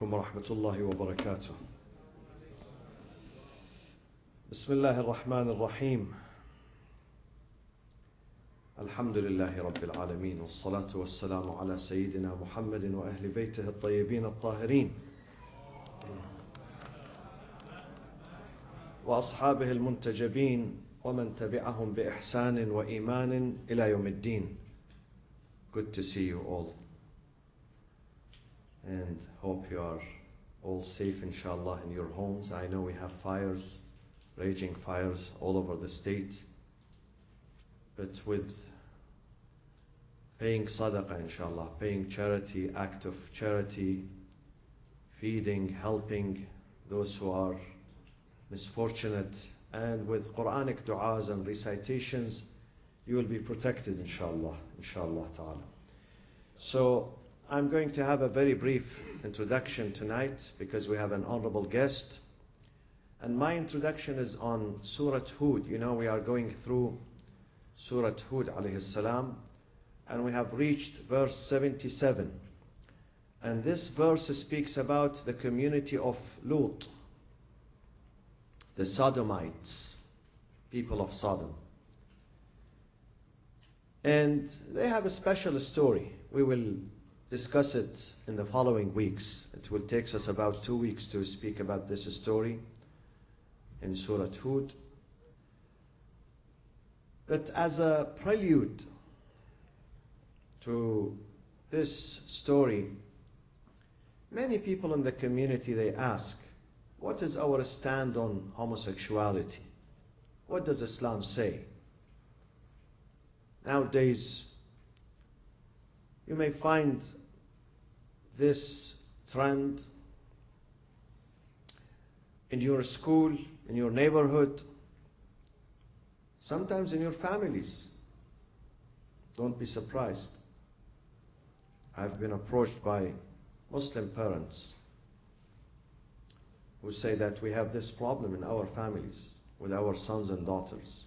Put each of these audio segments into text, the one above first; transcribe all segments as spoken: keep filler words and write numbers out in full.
ورحمة الله وبركاته. بسم الله الرحمن الرحيم. الحمد لله رب العالمين، والصلاة والسلام على سيدنا محمد وأهل بيته الطيبين الطاهرين وأصحابه المنتجبين ومن تبعهم بإحسان وإيمان إلى يوم الدين. Good to see you all, and hope you are all safe, inshallah, in your homes. I know we have fires, raging fires all over the state, but with paying sadaqah, inshallah, paying charity, act of charity, feeding, helping those who are misfortunate, and with Quranic du'as and recitations, you will be protected, inshallah, inshallah ta'ala. So I'm going to have a very brief introduction tonight because we have an honorable guest. And my introduction is on Surah Hud. You know, we are going through Surah Hud alayhi salam, and we have reached verse seventy-seven. And this verse speaks about the community of Lut, the Sodomites, people of Sodom. And they have a special story. We will discuss it in the following weeks. It will take us about two weeks to speak about this story in Surah Hud. But as a prelude to this story, many people in the community, they ask, what is our stand on homosexuality? What does Islam say? Nowadays, you may find this trend in your school, in your neighborhood, sometimes in your families. Don't be surprised. I've been approached by Muslim parents who say that we have this problem in our families with our sons and daughters.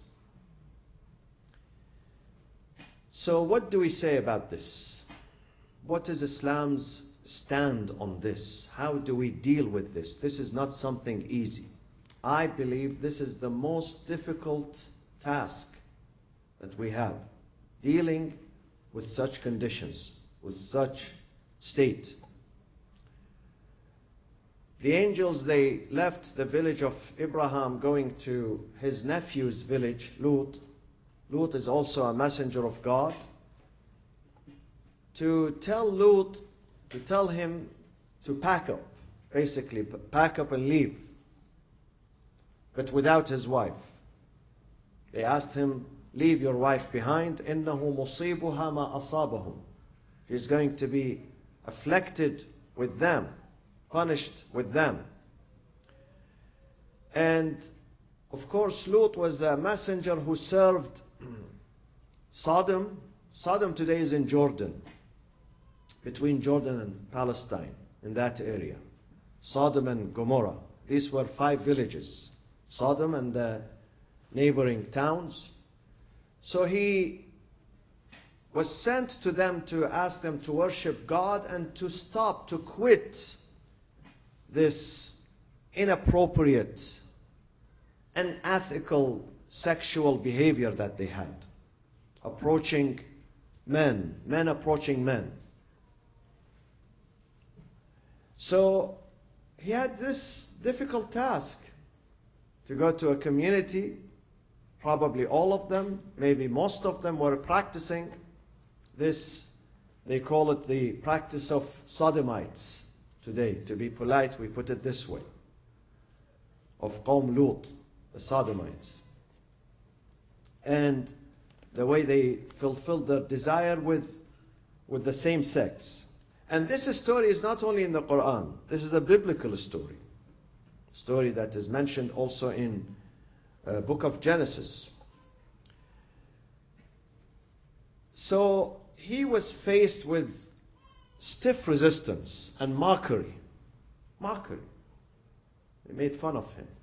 So what do we say about this? What is Islam's stand on this? How do we deal with this? This is not something easy. I believe this is the most difficult task that we have, dealing with such conditions, with such state. The angels, they left the village of Abraham going to his nephew's village, Lut. Lut is also a messenger of God. To tell Lut, to tell him to pack up, basically pack up and leave, but without his wife. They asked him, leave your wife behind. إِنَّهُ مُصِيبُهَا مَا أَصَابَهُمْ. She's going to be afflicted with them, punished with them. And of course, Lut was a messenger who served Sodom. Sodom today is in Jordan, between Jordan and Palestine, in that area. Sodom and Gomorrah. These were five villages, Sodom and the neighboring towns. So he was sent to them to ask them to worship God and to stop, to quit this inappropriate, unethical sexual behavior that they had, approaching men, men approaching men. So he had this difficult task to go to a community. Probably all of them, maybe most of them, were practicing this. They call it the practice of Sodomites today. To be polite, we put it this way, of Qawm Lut, the Sodomites. And the way they fulfilled their desire with, with the same sex. And this story is not only in the Quran. This is a biblical story. Story that is mentioned also in uh, book of Genesis. So he was faced with stiff resistance and mockery. Mockery. They made fun of him.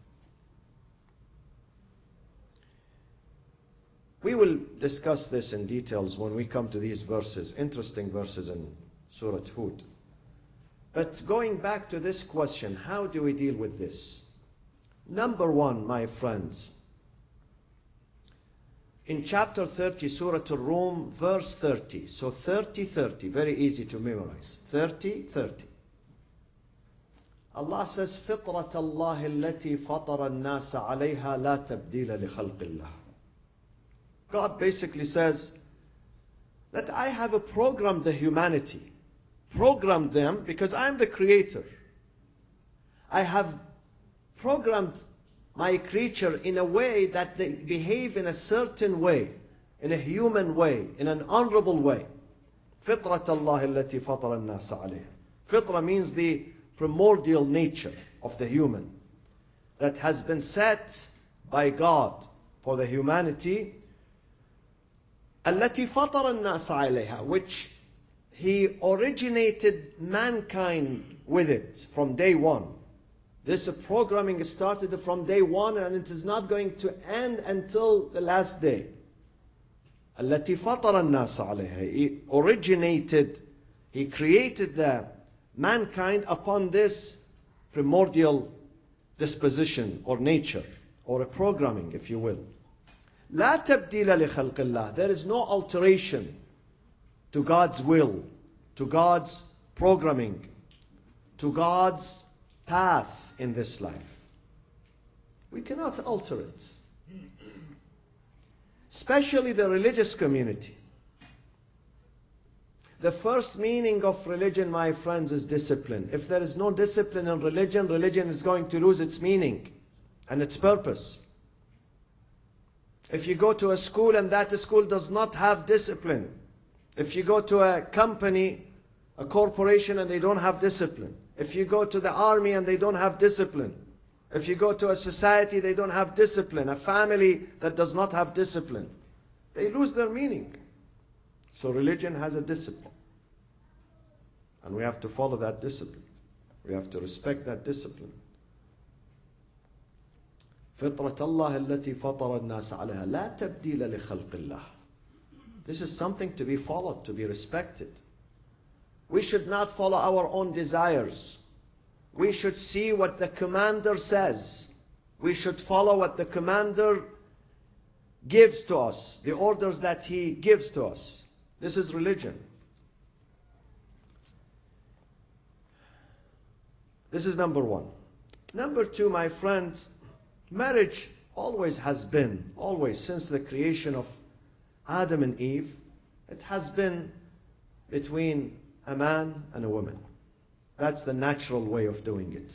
We will discuss this in details when we come to these verses, interesting verses in Surah Hud. But going back to this question, how do we deal with this? Number one, my friends, in chapter thirty, Surah Al-Rum, verse thirty. So thirty, thirty, very easy to memorize. thirty, thirty. Allah says, فِطْرَةَ اللَّهِ الَّتِي فَطَرَ النَّاسَ عَلَيْهَا لَا تَبْدِيلَ لِخَلْقِ اللَّهِ. God basically says that I have a programmed the humanity, programmed them because I'm the creator. I have programmed my creature in a way that they behave in a certain way, in a human way, in an honorable way. فِطْرَةَ اللَّهِ الَّتِي فَطَرَ النَّاسَ عَلَيْهَا. Fitra means the primordial nature of the human that has been set by God for the humanity. التي فطر الناس عليها, which He originated mankind with it from day one. This programming started from day one and it is not going to end until the last day. التي فطر الناس عليها. He originated, He created the mankind upon this primordial disposition or nature or a programming, if you will. لا تبديل لخلق الله. There is no alteration to God's will, to God's programming, to God's path in this life. We cannot alter it. Especially the religious community. The first meaning of religion, my friends, is discipline. If there is no discipline in religion, religion is going to lose its meaning and its purpose. If you go to a school and that school does not have discipline, if you go to a company, a corporation, and they don't have discipline, if you go to the army and they don't have discipline, if you go to a society, they don't have discipline, a family that does not have discipline, they lose their meaning. So religion has a discipline. And we have to follow that discipline. We have to respect that discipline. فطرة الله التي فطر الناس عليها لا تبديل لخلق الله. This is something to be followed, to be respected. We should not follow our own desires. We should see what the commander says. We should follow what the commander gives to us, the orders that he gives to us. This is religion. This is number one. Number two, my friends, marriage always has been, always since the creation of Adam and Eve, it has been between a man and a woman. That's the natural way of doing it.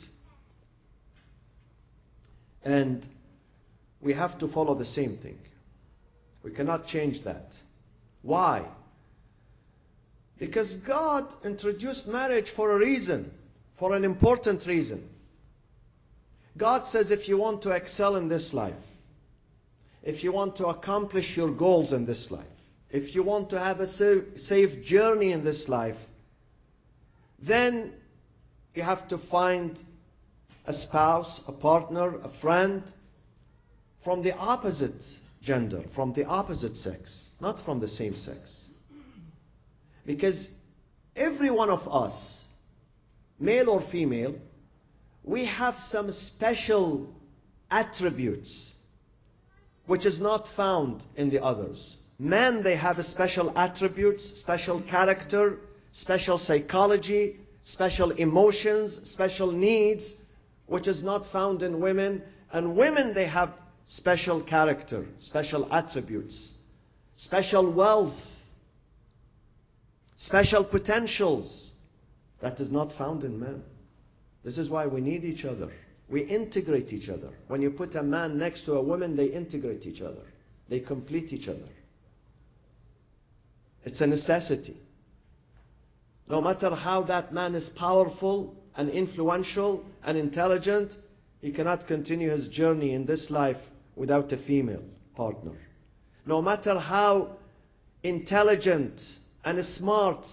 And we have to follow the same thing. We cannot change that. Why? Because God introduced marriage for a reason, for an important reason. God says if you want to excel in this life, if you want to accomplish your goals in this life, if you want to have a safe journey in this life, then you have to find a spouse, a partner, a friend from the opposite gender, from the opposite sex, not from the same sex. Because every one of us, male or female, we have some special attributes which is not found in the others. Men, they have a special attributes, special character, special psychology, special emotions, special needs, which is not found in women. And women, they have special character, special attributes, special wealth, special potentials that is not found in men. This is why we need each other. We integrate each other. When you put a man next to a woman, they integrate each other. They complete each other. It's a necessity. No matter how that man is powerful and influential and intelligent, he cannot continue his journey in this life without a female partner. No matter how intelligent and smart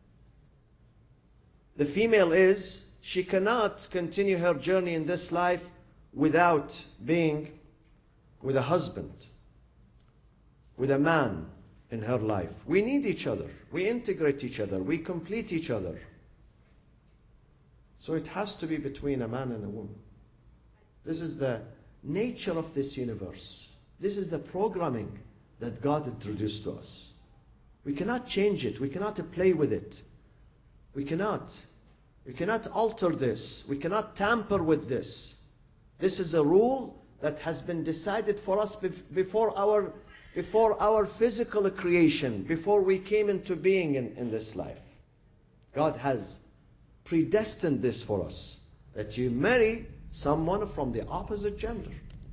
the female is, she cannot continue her journey in this life without being with a husband, with a man in her life. We need each other. We integrate each other. We complete each other. So it has to be between a man and a woman. This is the nature of this universe. This is the programming that God introduced to us. We cannot change it. We cannot play with it. We cannot. We cannot alter this. We cannot tamper with this. This is a rule that has been decided for us before our, before our physical creation, before we came into being in, in this life. God has predestined this for us, that you marry someone from the opposite gender.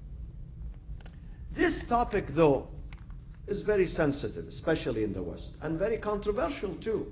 This topic, though, is very sensitive, especially in the West, and very controversial too.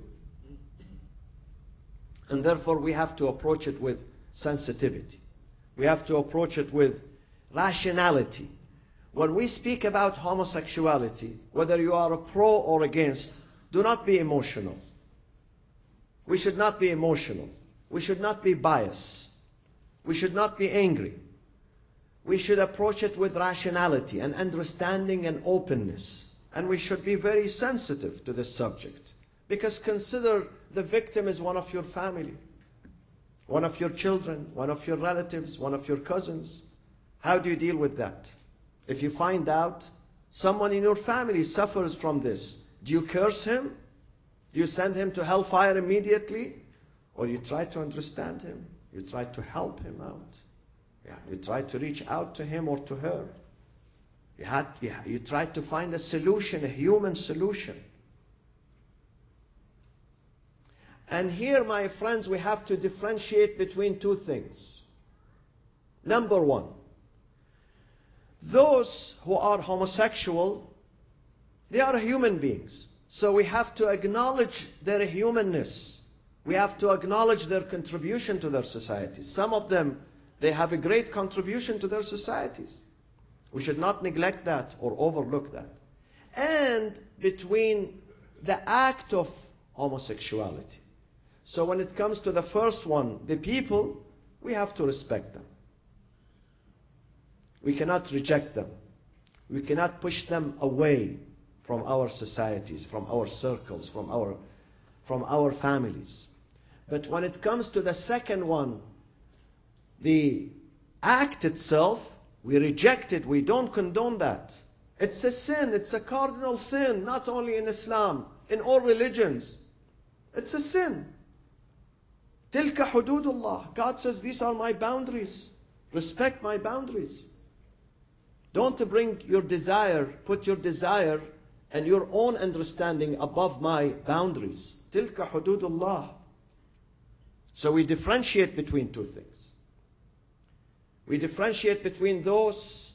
And therefore we have to approach it with sensitivity. We have to approach it with rationality. When we speak about homosexuality, whether you are a pro or against, do not be emotional. We should not be emotional. We should not be biased. We should not be angry. We should approach it with rationality and understanding and openness. And we should be very sensitive to this subject. Because consider the victim is one of your family, one of your children, one of your relatives, one of your cousins. How do you deal with that? If you find out someone in your family suffers from this, do you curse him? Do you send him to hellfire immediately? Or you try to understand him? You try to help him out? Yeah, you try to reach out to him or to her. You, had, you, you try to find a solution, a human solution. And here, my friends, we have to differentiate between two things. Number one, those who are homosexual, they are human beings. So we have to acknowledge their humanness. We have to acknowledge their contribution to their societies. Some of them, they have a great contribution to their societies. We should not neglect that or overlook that. And between the act of homosexuality. So when it comes to the first one, the people, we have to respect them. We cannot reject them. We cannot push them away from our societies, from our circles, from our, from our families. But when it comes to the second one, the act itself, we reject it. We don't condone that. It's a sin. It's a cardinal sin, not only in Islam, in all religions. It's a sin. Tilka hududullah. God says, these are my boundaries. Respect my boundaries. Don't bring your desire, put your desire and your own understanding above my boundaries. Tilka hududullah. So we differentiate between two things. We differentiate between those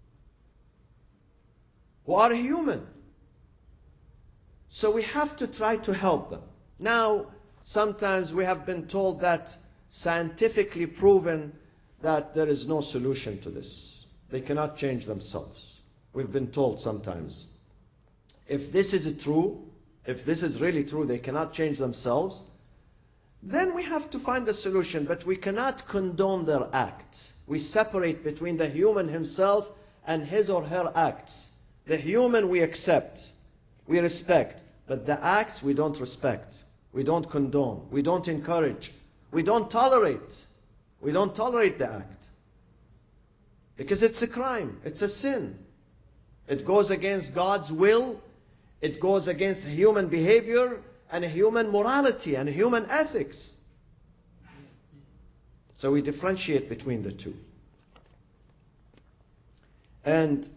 who are human. So we have to try to help them. Now, sometimes we have been told that scientifically proven that there is no solution to this. They cannot change themselves. We've been told sometimes. If this is true, if this is really true, they cannot change themselves, then we have to find a solution, but we cannot condone their act. We separate between the human himself and his or her acts. The human we accept, we respect, but the acts we don't respect. We don't condone. We don't encourage. We don't tolerate. We don't tolerate the act. Because it's a crime. It's a sin. It goes against God's will. It goes against human behavior and human morality and human ethics. So we differentiate between the two. And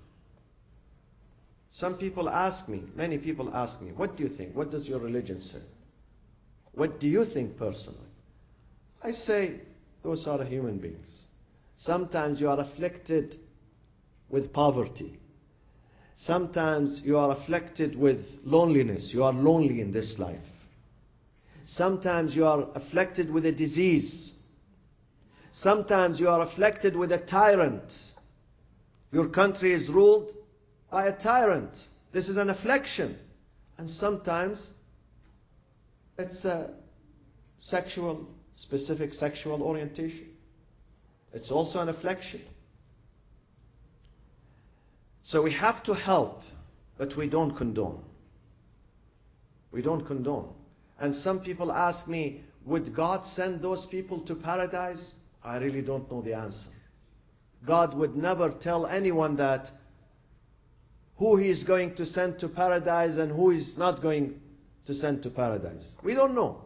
some people ask me, many people ask me, what do you think? What does your religion say? What do you think personally? I say, those are human beings. Sometimes you are afflicted with poverty. Sometimes you are afflicted with loneliness. You are lonely in this life. Sometimes you are afflicted with a disease. Sometimes you are afflicted with a tyrant. Your country is ruled by a tyrant. This is an affliction. And sometimes it's a sexual, specific sexual orientation. It's also an affliction. So we have to help, but we don't condone. We don't condone. And some people ask me, would God send those people to paradise? I really don't know the answer. God would never tell anyone that who he is going to send to paradise and who is not going to send to paradise. We don't know.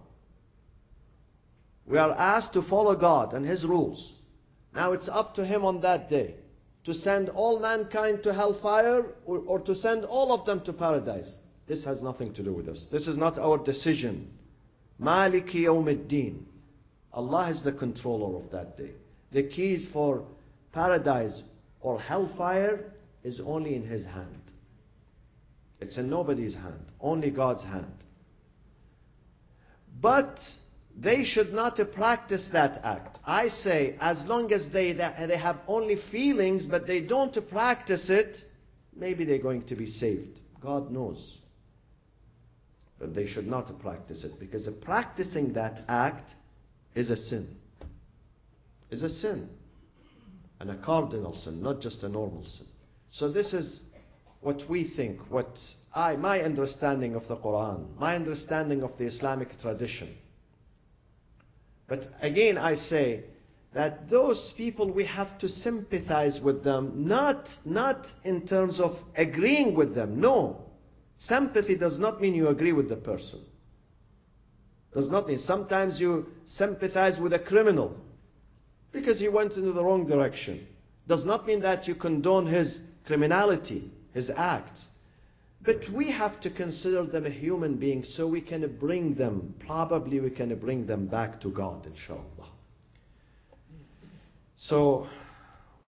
We are asked to follow God and his rules. Now it's up to him on that day to send all mankind to hellfire or, or to send all of them to paradise. This has nothing to do with us. This is not our decision. Maliki yawmiddin. Allah is the controller of that day. The keys for paradise or hellfire is only in his hand. It's in nobody's hand, only God's hand. But they should not practice that act. I say, as long as they, they have only feelings, but they don't practice it, maybe they're going to be saved. God knows. But they should not practice it, because practicing that act is a sin. Is a sin. And a cardinal sin, not just a normal sin. So this is what we think, what I, my understanding of the Quran, my understanding of the Islamic tradition. But again, I say that those people, we have to sympathize with them, not, not in terms of agreeing with them. No. Sympathy does not mean you agree with the person. Does not mean. Sometimes you sympathize with a criminal because he went into the wrong direction. Does not mean that you condone his criminality, his acts. But we have to consider them a human being so we can bring them, probably we can bring them back to God, inshallah. So